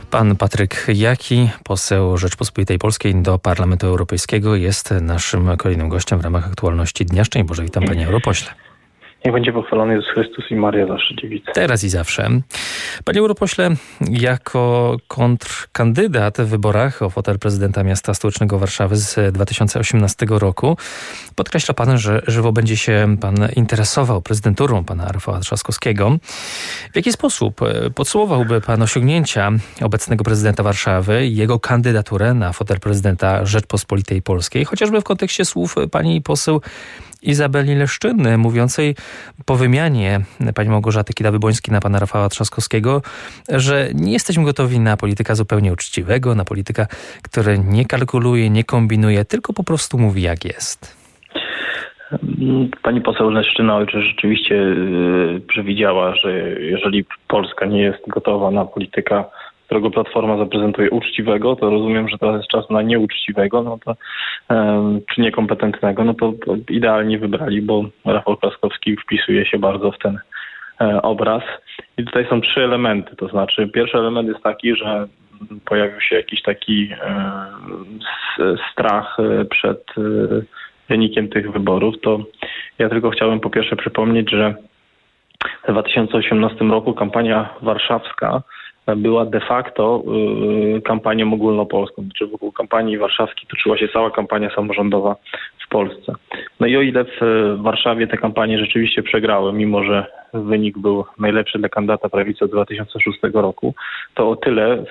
Pan Patryk Jaki, poseł Rzeczpospolitej Polskiej do Parlamentu Europejskiego, jest naszym kolejnym gościem w ramach aktualności dnia. Szczęść Boże, witam panie europośle. Niech będzie pochwalony Jezus Chrystus i Maria zawsze dziewica. Teraz i zawsze. Panie europośle, jako kontrkandydat w wyborach o fotel prezydenta miasta stołecznego Warszawy z 2018 roku podkreśla pan, że żywo będzie się pan interesował prezydenturą pana Rafała Trzaskowskiego. W jaki sposób podsumowałby pan osiągnięcia obecnego prezydenta Warszawy i jego kandydaturę na fotel prezydenta Rzeczpospolitej Polskiej, chociażby w kontekście słów pani poseł Izabeli Leszczyny, mówiącej po wymianie pani Małgorzaty Kidawy-Błońskiej na pana Rafała Trzaskowskiego, że nie jesteśmy gotowi na polityka zupełnie uczciwego, na polityka, który nie kalkuluje, nie kombinuje, tylko po prostu mówi jak jest. Pani poseł Leszczyna rzeczywiście przewidziała, że jeżeli Polska nie jest gotowa na polityka, którego Platforma zaprezentuje uczciwego, to rozumiem, że teraz jest czas na nieuczciwego, czy niekompetentnego, to idealnie wybrali, bo Rafał Trzaskowski wpisuje się bardzo w ten obraz. I tutaj są trzy elementy, to znaczy pierwszy element jest taki, że pojawił się jakiś taki strach przed wynikiem tych wyborów. To ja tylko chciałem po pierwsze przypomnieć, że w 2018 roku kampania warszawska była de facto kampanią ogólnopolską. Znaczy wokół kampanii warszawskiej toczyła się cała kampania samorządowa w Polsce. No i o ile w Warszawie te kampanie rzeczywiście przegrały, mimo że wynik był najlepszy dla kandydata prawicy od 2006 roku, to o tyle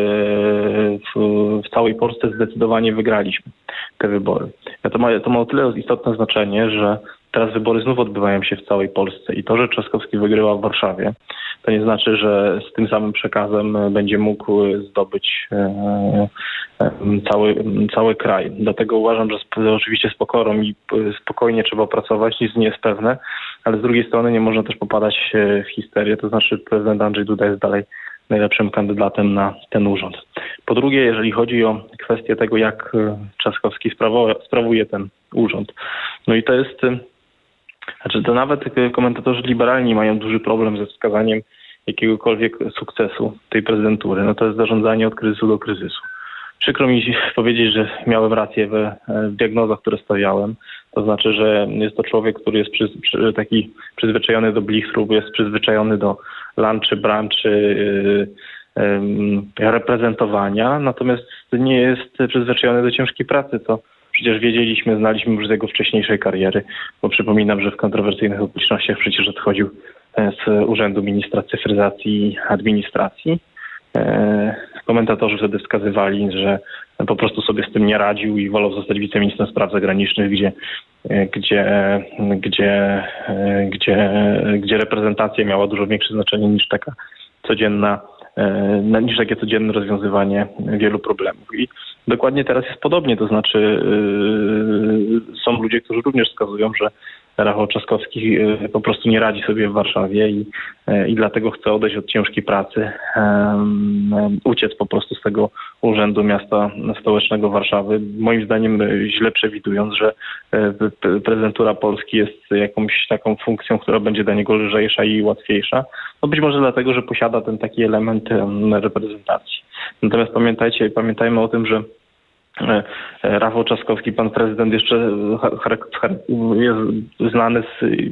w całej Polsce zdecydowanie wygraliśmy te wybory. To ma o tyle istotne znaczenie, że teraz wybory znów odbywają się w całej Polsce i to, że Trzaskowski wygrywa w Warszawie, to nie znaczy, że z tym samym przekazem będzie mógł zdobyć cały kraj. Dlatego uważam, że oczywiście z pokorą i spokojnie trzeba pracować, nic nie jest pewne, ale z drugiej strony nie można też popadać w histerię, to znaczy prezydent Andrzej Duda jest dalej najlepszym kandydatem na ten urząd. Po drugie, jeżeli chodzi o kwestię tego, jak Trzaskowski sprawuje ten urząd, no i to jest... to nawet komentatorzy liberalni mają duży problem ze wskazaniem jakiegokolwiek sukcesu tej prezydentury. To jest zarządzanie od kryzysu do kryzysu. Przykro mi powiedzieć, że miałem rację w diagnozach, które stawiałem. To znaczy, że jest to człowiek, który jest taki przyzwyczajony do blichtru, jest przyzwyczajony do lunchy, brunchy, reprezentowania, natomiast nie jest przyzwyczajony do ciężkiej pracy, co przecież znaliśmy już z jego wcześniejszej kariery, bo przypominam, że w kontrowersyjnych okolicznościach przecież odchodził z Urzędu Ministra Cyfryzacji i Administracji. Komentatorzy wtedy wskazywali, że po prostu sobie z tym nie radził i wolał zostać wiceministrem spraw zagranicznych, gdzie reprezentacja miała dużo większe znaczenie niż takie codzienne rozwiązywanie wielu problemów. I dokładnie teraz jest podobnie, to znaczy są ludzie, którzy również wskazują, że Rafał Trzaskowski po prostu nie radzi sobie w Warszawie i dlatego chce odejść od ciężkiej pracy, uciec po prostu z tego urzędu miasta stołecznego Warszawy. Moim zdaniem źle przewidując, że prezydentura Polski jest jakąś taką funkcją, która będzie dla niego lżejsza i łatwiejsza. Być może dlatego, że posiada ten taki element reprezentacji. Natomiast pamiętajmy o tym, że Rafał Trzaskowski, pan prezydent, jeszcze jest znany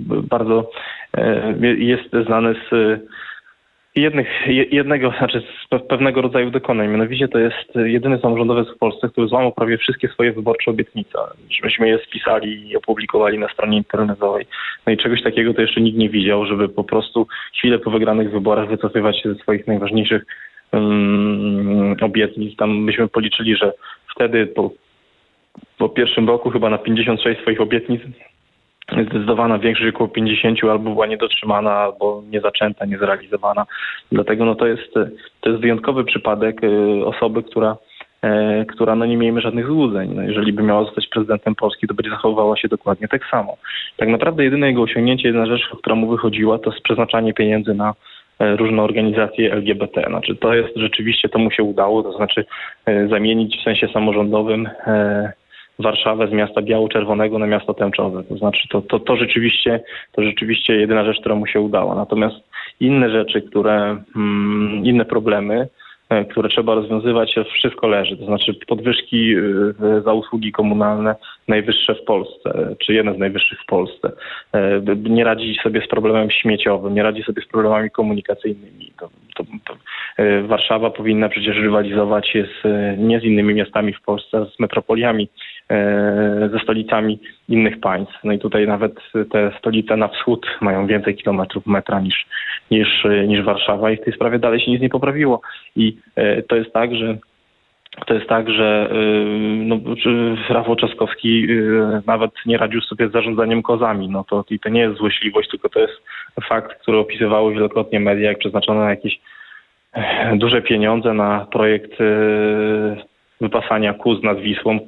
z pewnego rodzaju dokonań. Mianowicie to jest jedyny samorządowiec w Polsce, który złamał prawie wszystkie swoje wyborcze obietnice. Myśmy je spisali i opublikowali na stronie internetowej. No i czegoś takiego to jeszcze nikt nie widział, żeby po prostu chwilę po wygranych wyborach wycofywać się ze swoich najważniejszych obietnic. Tam myśmy policzyli, że wtedy po pierwszym roku chyba na 56 swoich obietnic zdecydowana większość, około 50 albo była niedotrzymana, albo niezaczęta, niezrealizowana. Dlatego to jest wyjątkowy przypadek osoby, która nie miejmy żadnych złudzeń. Jeżeli by miała zostać prezydentem Polski, to będzie zachowywała się dokładnie tak samo. Tak naprawdę jedyne jego osiągnięcie, jedna rzecz, która mu wychodziła, to jest przeznaczanie pieniędzy na różne organizacje LGBT. Znaczy to jest rzeczywiście, to mu się udało, to znaczy zamienić w sensie samorządowym Warszawę z miasta biało-czerwonego na miasto tęczowe. To znaczy to rzeczywiście jedyna rzecz, która mu się udała. Natomiast inne rzeczy, inne problemy które trzeba rozwiązywać, wszystko leży. To znaczy podwyżki za usługi komunalne najwyższe w Polsce, czy jedne z najwyższych w Polsce. Nie radzi sobie z problemem śmieciowym, nie radzi sobie z problemami komunikacyjnymi. Warszawa powinna przecież rywalizować nie z innymi miastami w Polsce, a z metropoliami, ze stolicami innych państw. No i tutaj nawet te stolice na wschód mają więcej kilometrów metra niż Warszawa i w tej sprawie dalej się nic nie poprawiło. I to jest tak, że Rafał Trzaskowski nawet nie radził sobie z zarządzaniem kozami. I to nie jest złośliwość, tylko to jest fakt, który opisywały wielokrotnie media, jak przeznaczono na jakieś duże pieniądze na projekt wypasania kóz nad Wisłą,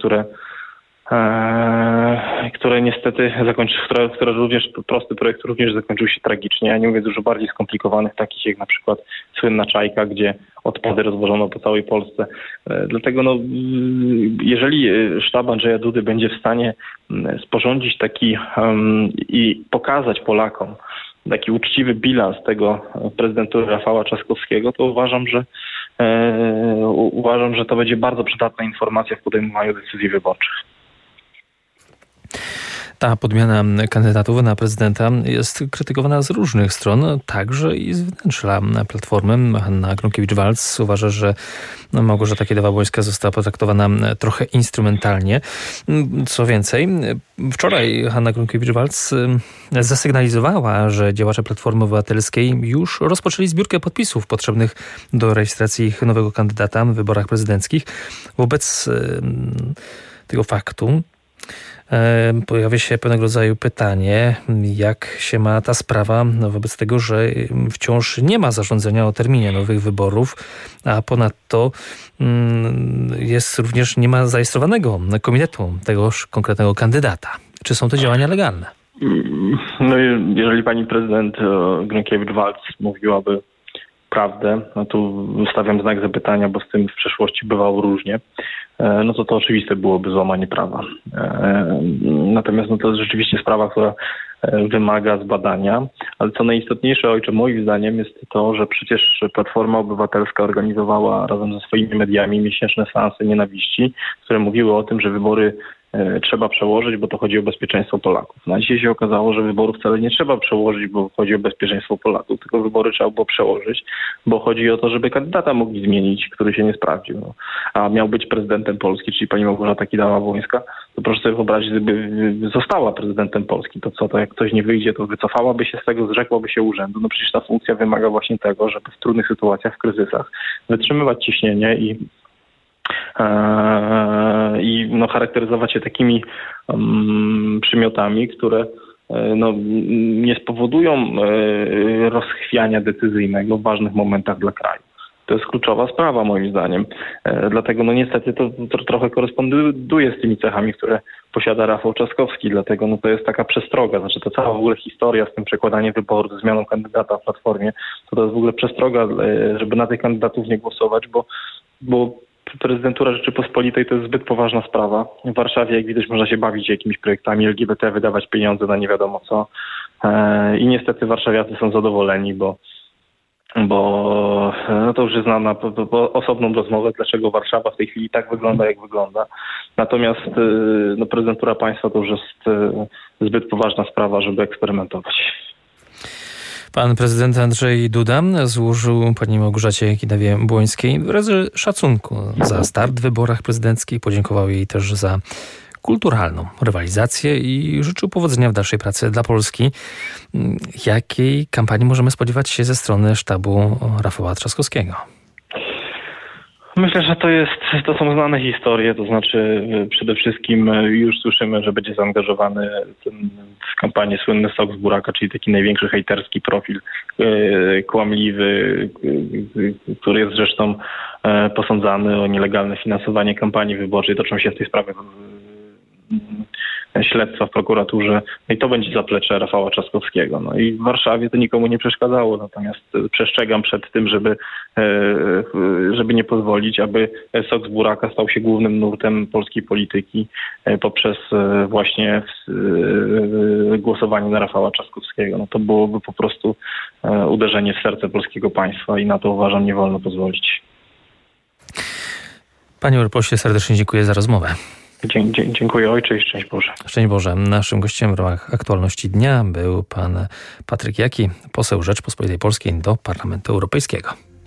które niestety które również, prosty projekt również zakończył się tragicznie, a nie mówiąc już o bardziej skomplikowanych, takich jak na przykład słynna Czajka, gdzie odpady rozwożono po całej Polsce. Dlatego jeżeli sztab Andrzeja Dudy będzie w stanie sporządzić taki i pokazać Polakom taki uczciwy bilans tego prezydentury Rafała Trzaskowskiego, to uważam, że to będzie bardzo przydatna informacja w podejmowaniu decyzji wyborczych. Ta podmiana kandydatów na prezydenta jest krytykowana z różnych stron, także i z wnętrza Platformy. Hanna Gronkiewicz-Waltz uważa, że Małgorzata Kidawa-Błońska została potraktowana trochę instrumentalnie. Co więcej, wczoraj Hanna Gronkiewicz-Waltz zasygnalizowała, że działacze Platformy Obywatelskiej już rozpoczęli zbiórkę podpisów potrzebnych do rejestracji ich nowego kandydata w wyborach prezydenckich. Wobec tego faktu pojawia się pewnego rodzaju pytanie, jak się ma ta sprawa wobec tego, że wciąż nie ma zarządzenia o terminie nowych wyborów, a ponadto nie ma zarejestrowanego komitetu tegoż konkretnego kandydata. Czy są to działania legalne? Jeżeli pani prezydent Gronkiewicz-Waltz mówiłaby prawdę, tu stawiam znak zapytania, bo z tym w przeszłości bywało różnie, to oczywiste byłoby złamanie prawa. Natomiast to jest rzeczywiście sprawa, która wymaga zbadania, ale co najistotniejsze, ojcze, moim zdaniem jest to, że przecież Platforma Obywatelska organizowała razem ze swoimi mediami miesięczne seanse nienawiści, które mówiły o tym, że wybory trzeba przełożyć, bo to chodzi o bezpieczeństwo Polaków. A dzisiaj się okazało, że wyborów wcale nie trzeba przełożyć, bo chodzi o bezpieczeństwo Polaków, tylko wybory trzeba było przełożyć, bo chodzi o to, żeby kandydata mogli zmienić, który się nie sprawdził. A miał być prezydentem Polski, czyli pani Małgorzata Kidawa-Błońska, to proszę sobie wyobrazić, gdyby została prezydentem Polski, to jak ktoś nie wyjdzie, to wycofałaby się z tego, zrzekłaby się urzędu. Przecież ta funkcja wymaga właśnie tego, żeby w trudnych sytuacjach, w kryzysach wytrzymywać ciśnienie i charakteryzować się takimi przymiotami, które nie spowodują rozchwiania decyzyjnego w ważnych momentach dla kraju. To jest kluczowa sprawa moim zdaniem. Dlatego niestety to trochę koresponduje z tymi cechami, które posiada Rafał Trzaskowski. Dlatego to jest taka przestroga. Znaczy to cała w ogóle historia z tym przekładaniem wyborów, ze zmianą kandydata w Platformie, to jest w ogóle przestroga, żeby na tych kandydatów nie głosować, bo prezydentura Rzeczypospolitej to jest zbyt poważna sprawa. W Warszawie, jak widać, można się bawić jakimiś projektami LGBT, wydawać pieniądze na nie wiadomo co. I niestety warszawiacy są zadowoleni, bo to już jest na osobną rozmowę, dlaczego Warszawa w tej chwili tak wygląda, jak wygląda. Natomiast prezydentura państwa to już jest zbyt poważna sprawa, żeby eksperymentować. Pan prezydent Andrzej Duda złożył pani Małgorzacie Kidawie-Błońskiej wyrazy szacunku za start w wyborach prezydenckich. Podziękował jej też za kulturalną rywalizację i życzył powodzenia w dalszej pracy dla Polski. Jakiej kampanii możemy spodziewać się ze strony sztabu Rafała Trzaskowskiego? Myślę, że to są znane historie, to znaczy przede wszystkim już słyszymy, że będzie zaangażowany w kampanię słynny sok z buraka, czyli taki największy hejterski profil kłamliwy, który jest zresztą posądzany o nielegalne finansowanie kampanii wyborczej. Toczą się w tej sprawie śledztwa w prokuraturze i to będzie zaplecze Rafała Trzaskowskiego. I w Warszawie to nikomu nie przeszkadzało, natomiast przestrzegam przed tym, żeby nie pozwolić, aby sok z buraka stał się głównym nurtem polskiej polityki poprzez właśnie głosowanie na Rafała Trzaskowskiego. To byłoby po prostu uderzenie w serce polskiego państwa i na to, uważam, nie wolno pozwolić. Panie europośle, serdecznie dziękuję za rozmowę. Dziękuję ojcze i szczęść Boże. Szczęść Boże. Naszym gościem w ramach aktualności dnia był pan Patryk Jaki, poseł Rzeczpospolitej Polskiej do Parlamentu Europejskiego.